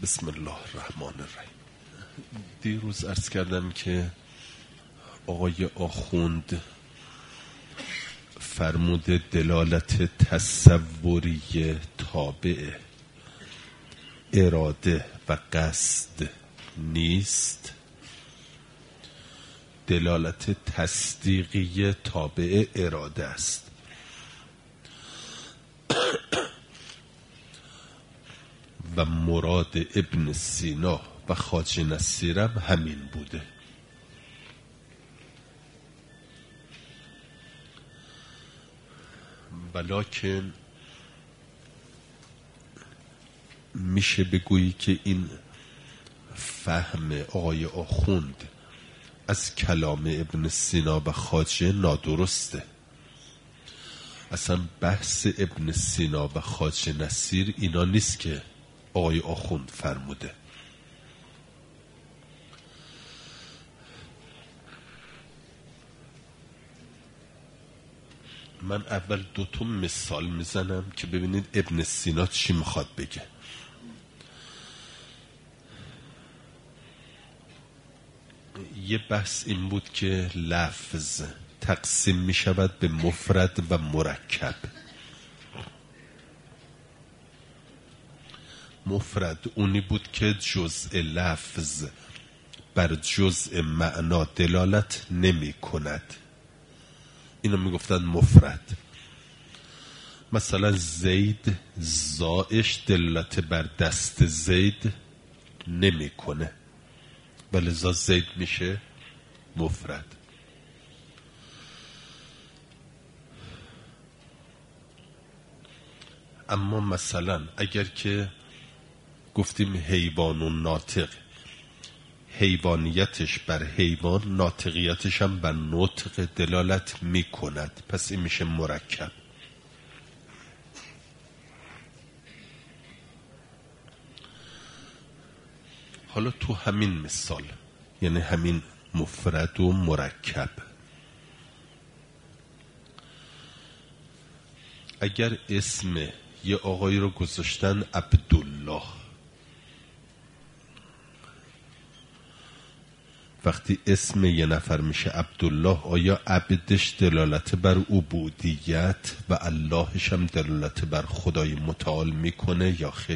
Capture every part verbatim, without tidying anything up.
بسم الله الرحمن الرحیم. دیروز عرض کردم که آقای آخوند فرموده دلالت تصوری تابع اراده و قصد نیست، دلالت تصدیقی تابع اراده است. و مراد ابن سینا و خواجه نصیرم همین بوده. ولکن میشه بگویی که این فهم آقای آخوند از کلام ابن سینا و خواجه نادرسته. اصلا بحث ابن سینا و خواجه نصیر اینا نیست که آقای آخوند فرموده. من اول دوتا مثال میزنم که ببینید ابن سینا چی میخواد بگه. یه بحث این بود که لفظ تقسیم میشود به مفرد و مرکب. مفرد اونی بود که جزء لفظ بر جزء معنا دلالت نمی کند، اینو میگفتن مفرد. مثلا زید زائش دلالت بر دست زید نمی کنه، ولذا زید میشه مفرد. اما مثلا اگر که گفتیم حیوان و ناطق، حیوانیتش بر حیوان، ناطقیتش هم بر نطق دلالت می کند، پس این میشه مرکب. حالا تو همین مثال، یعنی همین مفرد و مرکب، اگر اسم یه آقایی رو گذاشتن عبدالله، وقتی اسم یه نفر میشه عبدالله، آیا عبدش دلالت بر عبودیت و اللهش هم دلالت بر خدای متعال میکنه یا خیر؟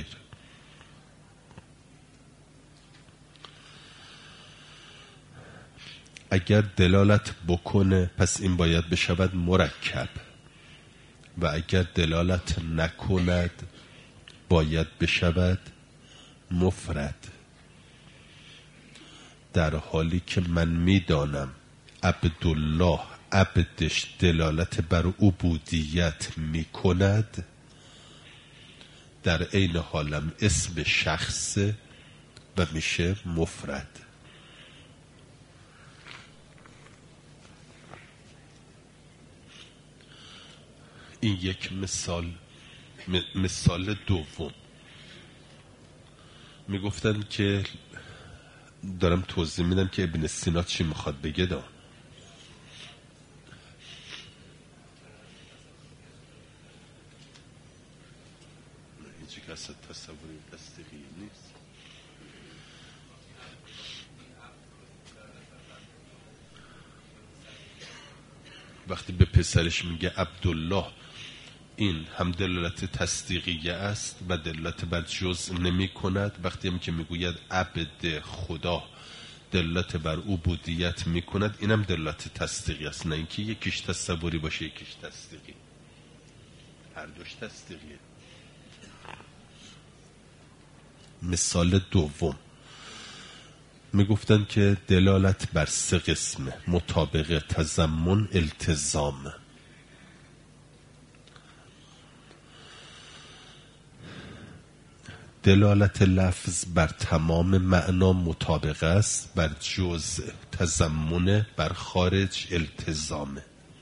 اگر دلالت بکنه پس این باید بشود مرکب، و اگر دلالت نکند باید بشود مفرد. در حالی که من میدانم عبدالله عبدش دلالت بر عبودیت میکند، در عین حالم اسم شخص و میشه مفرد. این یک مثال. مثال دوم میگفتن که، دارم توضیح میدم که ابن سینا چی میخواد بگه. دا هیچی که اصلا تصوری تصدیقی نیست. وقتی به پسرش میگه عبدالله، این هم دلالت تصدیقیه است و دلالت بر جزء نمی کند. وقتی هم که میگوید عبد خدا دلالت بر عبودیت می کند، اینم دلالت تصدیقی است، نه اینکه یکیش تصوری باشه یکیش تصدیقی. هر دوش تصدیقیه. مثال دوم میگفتن که دلالت بر سه قسمه: مطابقه، تضمن، التزام. دلالت لفظ بر تمام معنا مطابقه است، بر جزء تضمن، بر خارج التزامه.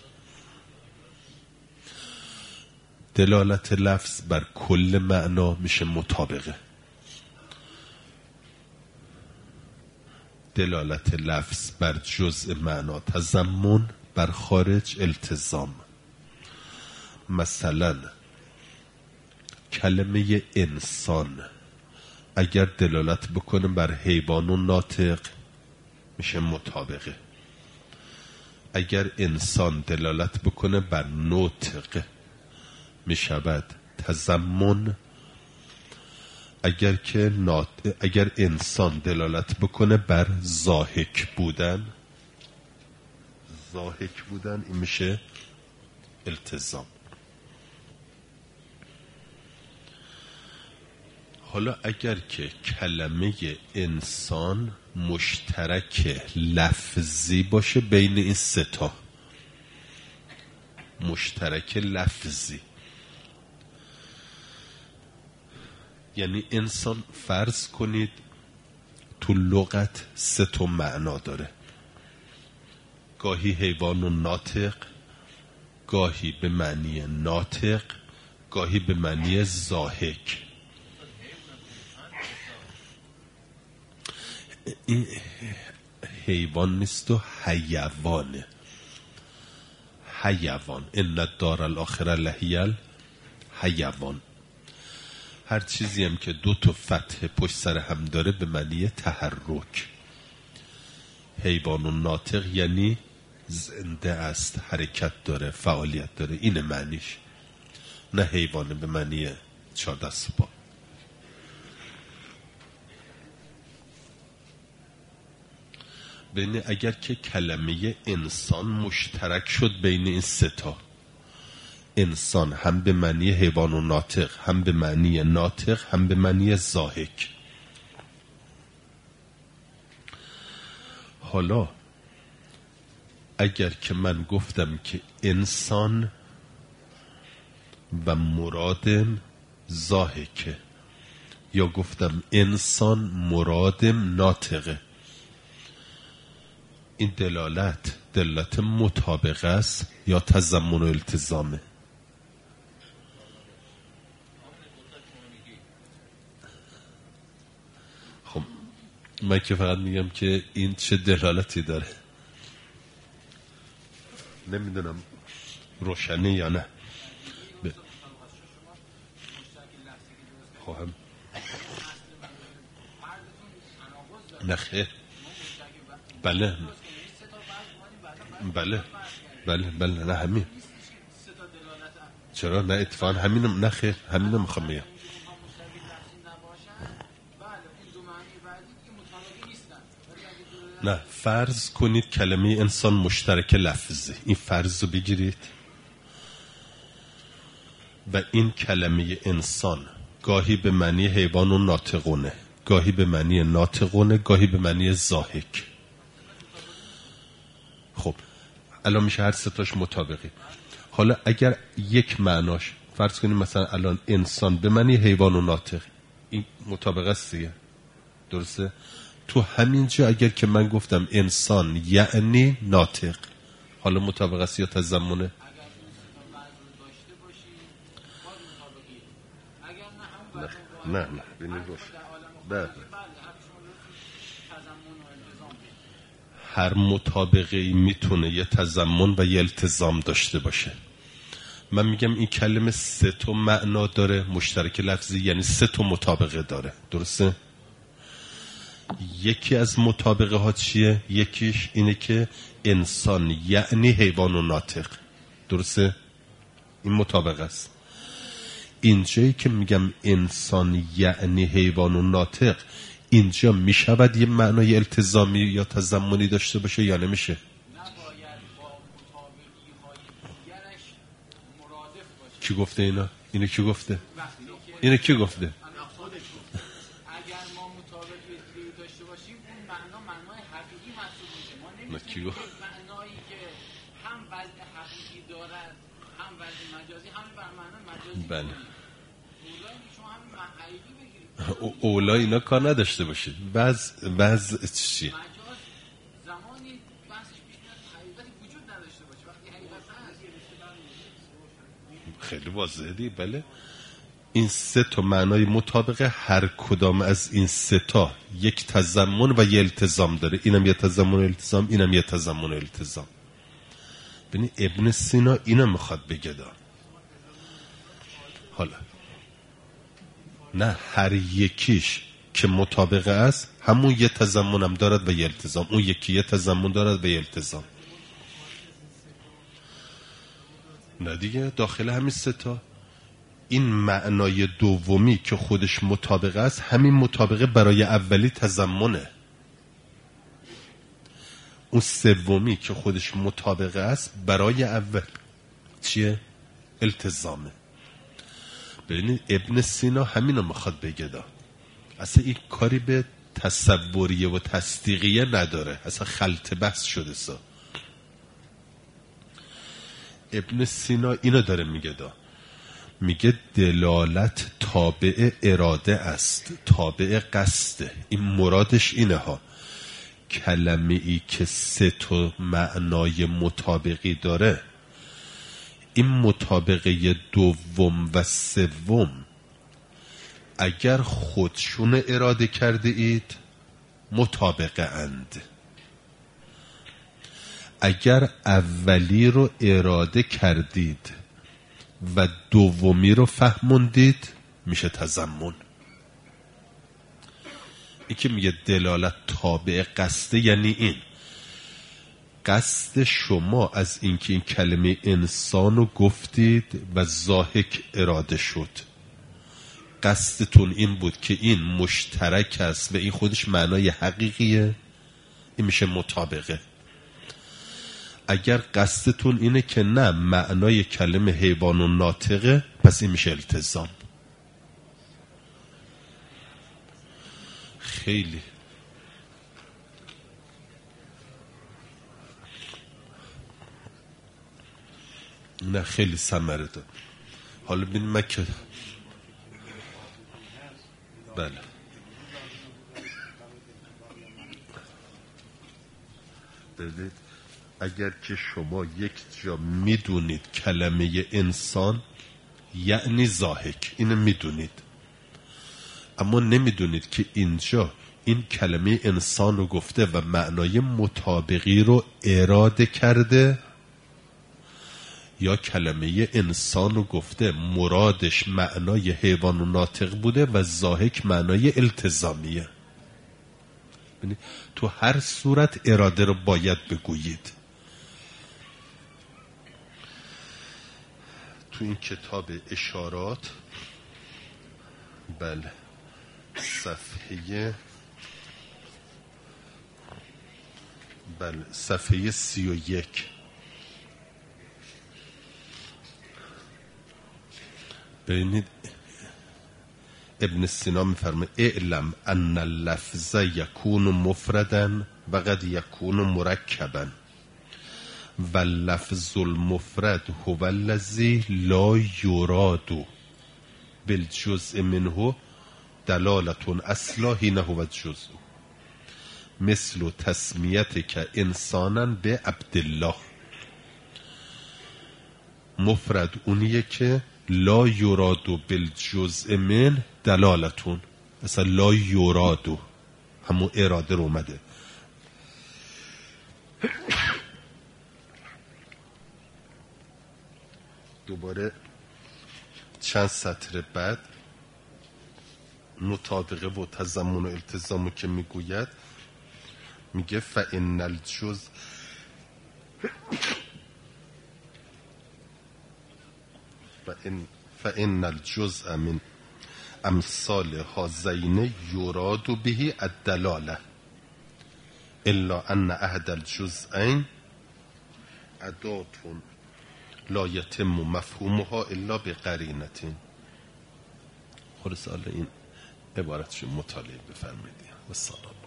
دلالت لفظ بر کل معنا میشه مطابقه. دلالت لفظ بر جزء معنا تضمن، بر خارج التزام. مثلا کلمه انسان اگر دلالت بکنه بر حیوان و ناطق میشه مطابقه. اگر انسان دلالت بکنه بر ناطق میشود تضمن. اگر که نات... اگر انسان دلالت بکنه بر ضاحک بودن ضاحک بودن این میشه التزام. حالا اگر که کلمه انسان مشترک لفظی باشه بین این سه تا، مشترک لفظی یعنی انسان فرض کنید تو لغت سه تا معنا داره، گاهی حیوان و ناطق، گاهی به معنی ناطق، گاهی به معنی ضاحک. این حیوان نیست و حیوانه. حیوان ان الدار الاخره لهی الحیوان. هر چیزی هم که دو تا فتح پشت سر هم داره به معنی تحرک. حیوان و ناطق یعنی زنده است، حرکت داره، فعالیت داره، اینه معنیش، نه حیوان به معنی چهار دست پا. بین اگر که کلمه انسان مشترک شد بین این سه تا، انسان هم به معنی حیوان و ناطق، هم به معنی ناطق، هم به معنی ضاحک. حالا اگر که من گفتم که انسان و مرادم ضاحکه، یا گفتم انسان مرادم ناطقه، این دلالت دلالت مطابقه است یا تضمن و التزامه؟ خب من که فقط میگم که این چه دلالتی داره، نمیدونم روشنه یا نه. ب... خواهم نخیر. بله بله بله بله نه همین. چرا نه اتفاقا همینم، نه خیر همینم میخوام بگم. نه فرض کنید کلمه انسان مشترک لفظی، این فرض رو بگیرید و این کلمه انسان گاهی به معنی حیوان و ناطقونه، گاهی به معنی ناطقونه، گاهی به معنی ضاحک. خب الان میشه هر ستاش مطابقی. حالا اگر یک معناش فرض کنیم مثلا الان انسان به معنی حیوان و ناطق، این مطابقه است دیگه، درسته؟ تو همین جا اگر که من گفتم انسان یعنی ناطق، حالا مطابقه است یا تضمنه؟ نه نه نه ببینید روش نه هر مطابقه میتونه یه تضمن و یه التزام داشته باشه. من میگم این کلمه سه تا معنا داره، مشترک لفظی یعنی سه تا مطابقه داره، درسته؟ یکی از مطابقه ها چیه؟ یکیش اینه که انسان یعنی حیوان و ناطق، درسته؟ این مطابقه است. اینجایی که میگم انسان یعنی حیوان و ناطق، اینجا میشود یه معنای التزامی یا تضمنی داشته باشه یا نمیشه؟ کی گفته اینا؟ اینو کی گفته؟ اینو کی گفته؟ اگر ما مطابقی داشته باشیم اون معنا معنای حقیقی محسوب میشه. ما نمیتونیم معنایی که هم وضع حقیقی دارد هم وضع مجازی هم بر معنای مجازی بله. اولا اولا اینا کار نداشته باشید. بعض بعض چی؟ مجاز زمانی بحثش پیش میاد حقیقتی وجود نداشته باشه. وقتی حقیقت هست خیلی واضحه دی. بله این سه تا معنای مطابقه، هر کدام از این سه تا یک تضمن و یک التزام داره. اینم یه تضمن و التزام، اینم یه تضمن و التزام. ببین ابن سینا اینو میخواد بگه دا. حالا نه هر یکیش که مطابقه است همون یه تضمن هم دارد و یه التزام، اون یکی یه تضمن دارد و یه التزام. نه دیگه داخل همین سه تا این معنای دومی که خودش مطابقه است همین مطابقه برای اولی تضمنه، اون سومی که خودش مطابقه است برای اول چیه؟ التزامه. ببینید ابن سینا همینو میخواد بگه دا. اصلا این کاری به تصوریه و تصدیقیه نداره، اصلا خلط بحث شده سا. ابن سینا اینو داره میگه دا، میگه دلالت تابع اراده است، تابع قصده. این مرادش اینه ها، کلمه ای که سه تا معنای مطابقی داره، این مطابقه دوم و سوم اگر خودشون اراده کرده اید مطابقه اند، اگر اولی رو اراده کردید و دومی رو فهموندید میشه تضمن. این که میگه دلالت تابع قصده یعنی این قصد شما از اینکه این کلمه انسان رو گفتید و ضاحک اراده شد، قصدتون این بود که این مشترک است و این خودش معنای حقیقیه، این میشه مطابقه. اگر قصدتون اینه که نه معنای کلمه حیوان و ناطقه، پس این میشه التزام. خیلی نه خیلی ثمره داد. حالا ببین من که بله ببینید اگر که شما یک جا میدونید کلمه انسان یعنی ضاحک، اینو میدونید، اما نمیدونید که اینجا این کلمه انسان رو گفته و معنای مطابقی رو اراده کرده، یا کلمه انسان رو گفته مرادش معنای حیوان و ناطق بوده و ضاحک معنای التزامیه. تو هر صورت اراده رو باید بگویید. تو این کتاب اشارات بله صفحه بله صفحه سی و یک ببینید ابن سینا میفرمه اعلم ان اللفظ یکون مفردا و قد یکون مرکبا و لفظ المفرد هو الذی لا یراد بالجزء منه دلالت اصلا حین هو الجزء مثل تسمیت که انسانا به عبدالله. مفرد اونیه که لا یرادو بالجزء من دلالتون، مثلا لا یرادو همون اراده رو اومده. دوباره چند سطر بعد مطابقه و تضمن و التزامو که میگوید میگه فإن الجزء فإن فإن الجزء من امثال هذین یراد به الدلاله الا ان احد الجزئین اداة لا یتم مفهومها الا بقرینة. خلاص این عبارتشو مطالعه بفرمایید. و سلام.